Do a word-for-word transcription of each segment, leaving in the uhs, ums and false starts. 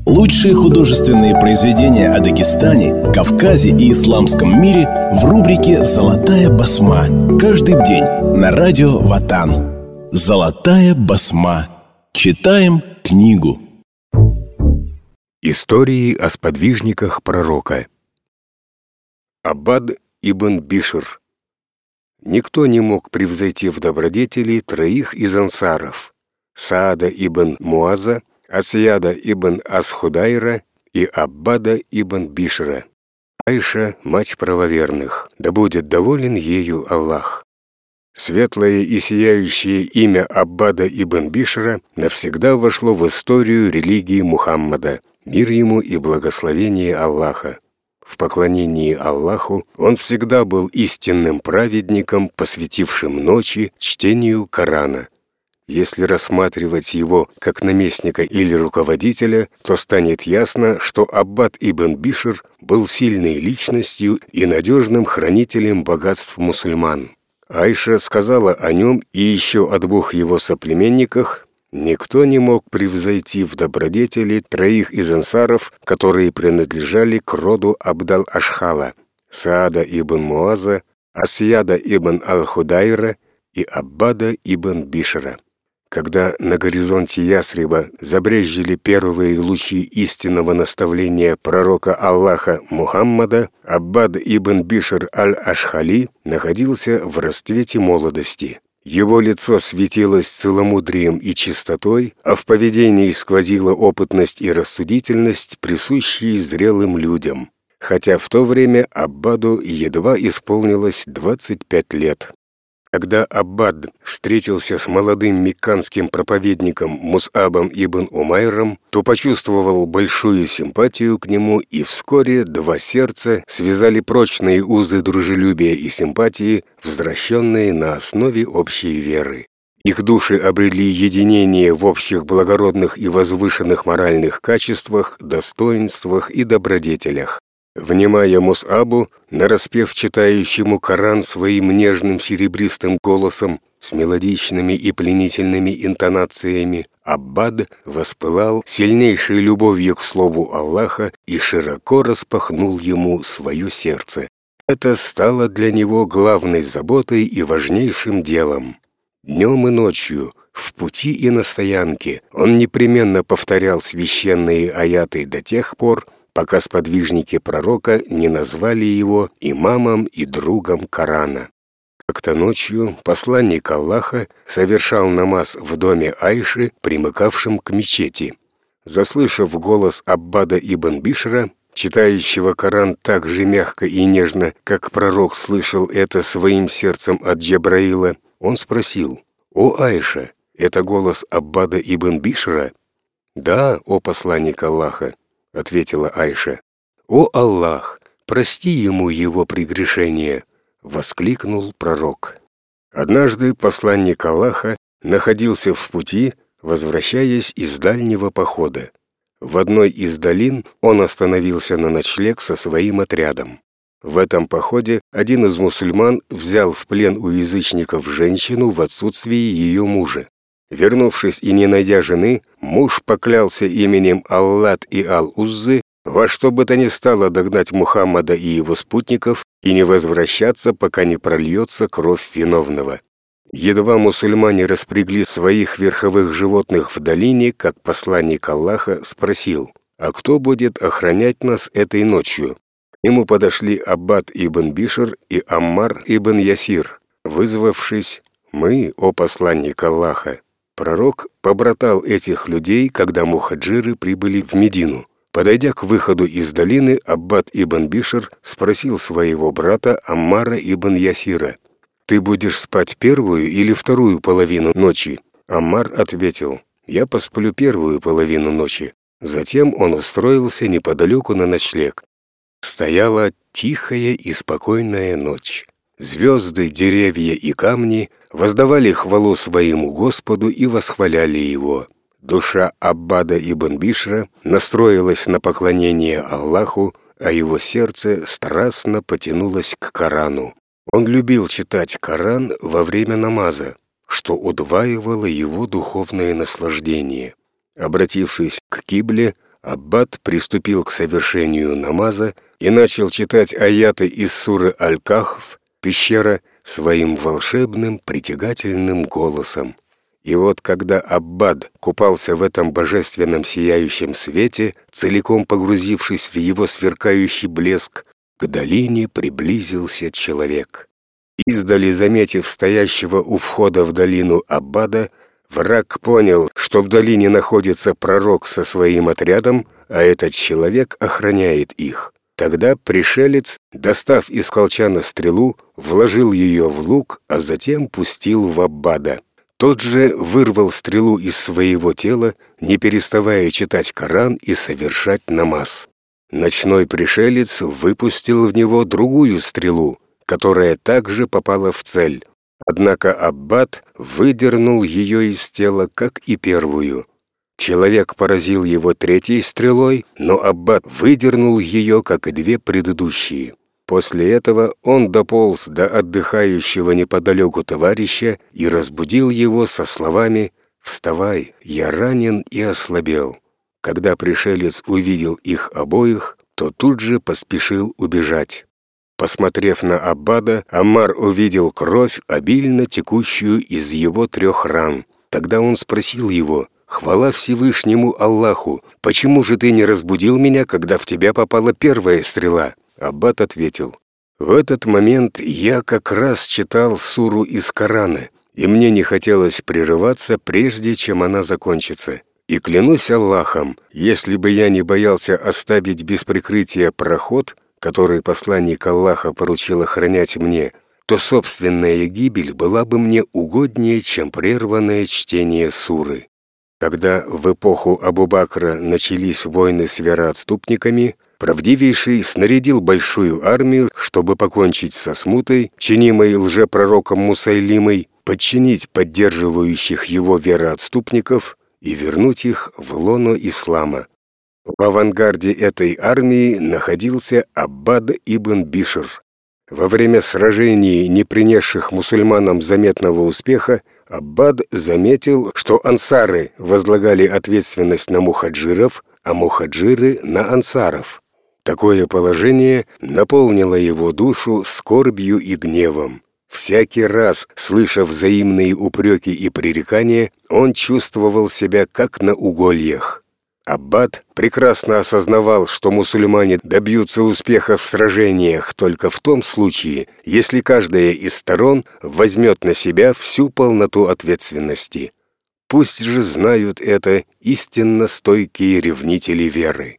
Лучшие художественные произведения о Дагестане, Кавказе и исламском мире в рубрике «Золотая басма». Каждый день на радио Ватан. «Золотая басма». Читаем книгу. Истории о сподвижниках пророка. Аббад ибн Бишр. Никто не мог превзойти в добродетели троих из ансаров: Саада ибн Муаза, Асьяда ибн Ас-Худайра и Аббада ибн Бишра. Айша — мать правоверных, да будет доволен ею Аллах. Светлое и сияющее имя Аббада ибн Бишра навсегда вошло в историю религии Мухаммада, мир ему и благословение Аллаха. В поклонении Аллаху он всегда был истинным праведником, посвятившим ночи чтению Корана. Если рассматривать его как наместника или руководителя, то станет ясно, что Аббад ибн Бишр был сильной личностью и надежным хранителем богатств мусульман. Айша сказала о нем и еще о двух его соплеменниках: «Никто не мог превзойти в добродетели троих из ансаров, которые принадлежали к роду Абдал-Ашхала: Саада ибн Муаза, Асьяда ибн Аль-Худайра и Аббада ибн Бишра». Когда на горизонте Ясриба забрезжили первые лучи истинного наставления пророка Аллаха Мухаммада, Аббад ибн Бишр аль-Ашхали находился в расцвете молодости. Его лицо светилось целомудрием и чистотой, а в поведении сквозила опытность и рассудительность, присущие зрелым людям. Хотя в то время Аббаду едва исполнилось двадцать пять лет. Когда Аббад встретился с молодым мекканским проповедником Мус'абом ибн Умайром, то почувствовал большую симпатию к нему, и вскоре два сердца связали прочные узы дружелюбия и симпатии, возвращенные на основе общей веры. Их души обрели единение в общих благородных и возвышенных моральных качествах, достоинствах и добродетелях. Внимая Мус'абу, нараспев читающему Коран своим нежным серебристым голосом с мелодичными и пленительными интонациями, Аббад воспылал сильнейшей любовью к слову Аллаха и широко распахнул ему свое сердце. Это стало для него главной заботой и важнейшим делом. Днем и ночью, в пути и на стоянке, он непременно повторял священные аяты до тех пор, пока сподвижники пророка не назвали его имамом и другом Корана. Как-то ночью посланник Аллаха совершал намаз в доме Айши, примыкавшем к мечети. Заслышав голос Аббада ибн Бишра, читающего Коран так же мягко и нежно, как пророк слышал это своим сердцем от Джабраила, он спросил: «О Айша, это голос Аббада ибн Бишра?» «Да, о посланник Аллаха», — ответила Айша. «О Аллах, прости ему его прегрешение!» — воскликнул пророк. Однажды посланник Аллаха находился в пути, возвращаясь из дальнего похода. В одной из долин он остановился на ночлег со своим отрядом. В этом походе один из мусульман взял в плен у язычников женщину в отсутствии ее мужа. Вернувшись и не найдя жены, муж поклялся именем Аллат и Ал-Уззы во что бы то ни стало догнать Мухаммада и его спутников и не возвращаться, пока не прольется кровь виновного. Едва мусульмане распрягли своих верховых животных в долине, как посланник Аллаха спросил: «А кто будет охранять нас этой ночью?» К нему подошли Аббад ибн Бишр и Аммар ибн Ясир, вызвавшись: «Мы, о посланник Аллаха». Пророк побратал этих людей, когда мухаджиры прибыли в Медину. Подойдя к выходу из долины, Аббад ибн Бишр спросил своего брата Аммара ибн Ясира: «Ты будешь спать первую или вторую половину ночи?» Аммар ответил: «Я посплю первую половину ночи». Затем он устроился неподалеку на ночлег. Стояла тихая и спокойная ночь. Звезды, деревья и камни воздавали хвалу своему Господу и восхваляли Его. Душа Аббада ибн Бишра настроилась на поклонение Аллаху, а его сердце страстно потянулось к Корану. Он любил читать Коран во время намаза, что удваивало его духовное наслаждение. Обратившись к Кибле, Аббат приступил к совершению намаза и начал читать аяты из суры Аль-Кахф, пещера, своим волшебным, притягательным голосом. И вот когда Аббат купался в этом божественном сияющем свете, целиком погрузившись в его сверкающий блеск, к долине приблизился человек. Издали, заметив стоящего у входа в долину Аббада, враг понял, что в долине находится пророк со своим отрядом, а этот человек охраняет их. Тогда пришелец, достав из колчана стрелу, вложил ее в лук, а затем пустил в Аббада. Тот же вырвал стрелу из своего тела, не переставая читать Коран и совершать намаз. Ночной пришелец выпустил в него другую стрелу, которая также попала в цель. Однако Аббат выдернул ее из тела, как и первую. Человек поразил его третьей стрелой, но Аббат выдернул ее, как и две предыдущие. После этого он дополз до отдыхающего неподалеку товарища и разбудил его со словами «Вставай, я ранен и ослабел». Когда пришелец увидел их обоих, то тут же поспешил убежать. Посмотрев на Аббада, Аммар увидел кровь, обильно текущую из его трех ран. Тогда он спросил его: «Хвала Всевышнему Аллаху, почему же ты не разбудил меня, когда в тебя попала первая стрела?» Аббат ответил: «В этот момент я как раз читал суру из Корана, и мне не хотелось прерываться, прежде чем она закончится. И клянусь Аллахом, если бы я не боялся оставить без прикрытия проход, который посланник Аллаха поручил охранять мне, то собственная гибель была бы мне угоднее, чем прерванное чтение суры». Когда в эпоху Абу-Бакра начались войны с вероотступниками, правдивейший снарядил большую армию, чтобы покончить со смутой, чинимой лжепророком Мусайлимой, подчинить поддерживающих его вероотступников и вернуть их в лоно ислама. В авангарде этой армии находился Аббад ибн Бишр. Во время сражений, не принесших мусульманам заметного успеха, Аббад заметил, что ансары возлагали ответственность на мухаджиров, а мухаджиры — на ансаров. Такое положение наполнило его душу скорбью и гневом. Всякий раз, слыша взаимные упреки и пререкания, он чувствовал себя как на угольях. Аббад прекрасно осознавал, что мусульмане добьются успеха в сражениях только в том случае, если каждая из сторон возьмет на себя всю полноту ответственности. Пусть же знают это истинно стойкие ревнители веры.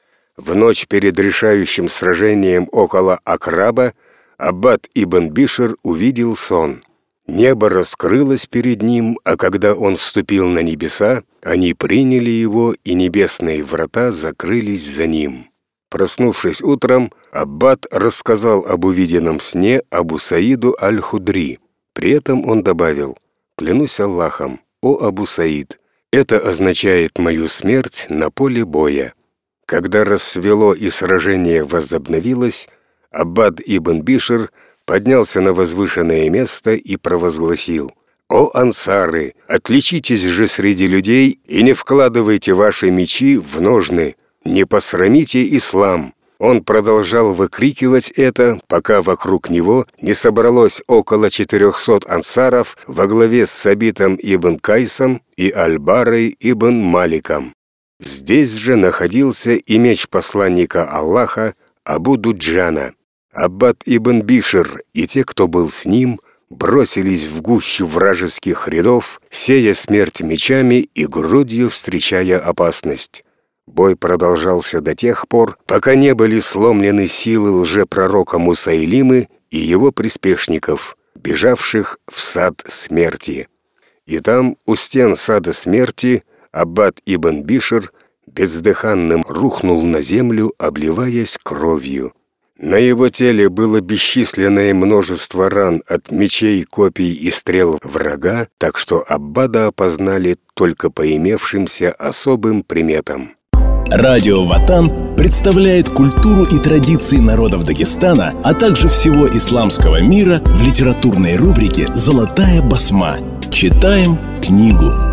В ночь перед решающим сражением около Акраба Аббад ибн Бишр увидел сон. Небо раскрылось перед ним, а когда он вступил на небеса, они приняли его, и небесные врата закрылись за ним. Проснувшись утром, Аббад рассказал об увиденном сне Абу Саиду аль-Худри. При этом он добавил: «Клянусь Аллахом, о Абу Саид, это означает мою смерть на поле боя». Когда рассвело и сражение возобновилось, Аббад ибн Бишр поднялся на возвышенное место и провозгласил: «О ансары, отличитесь же среди людей и не вкладывайте ваши мечи в ножны, не посрамите ислам». Он продолжал выкрикивать это, пока вокруг него не собралось около четырехсот ансаров во главе с Сабитом ибн Кайсом и Аль-Барой ибн Маликом. Здесь же находился и меч посланника Аллаха Абу Дуджана. Аббад ибн Бишр и те, кто был с ним, бросились в гущу вражеских рядов, сея смерть мечами и грудью встречая опасность. Бой продолжался до тех пор, пока не были сломлены силы лжепророка Мусайлимы и его приспешников, бежавших в сад смерти. И там, у стен сада смерти, Аббад ибн Бишр бездыханным рухнул на землю, обливаясь кровью. На его теле было бесчисленное множество ран от мечей, копий и стрел врага, так что Аббада опознали только по имевшимся особым приметам. Радио Ватан представляет культуру и традиции народов Дагестана, а также всего исламского мира в литературной рубрике «Золотая басма». Читаем книгу.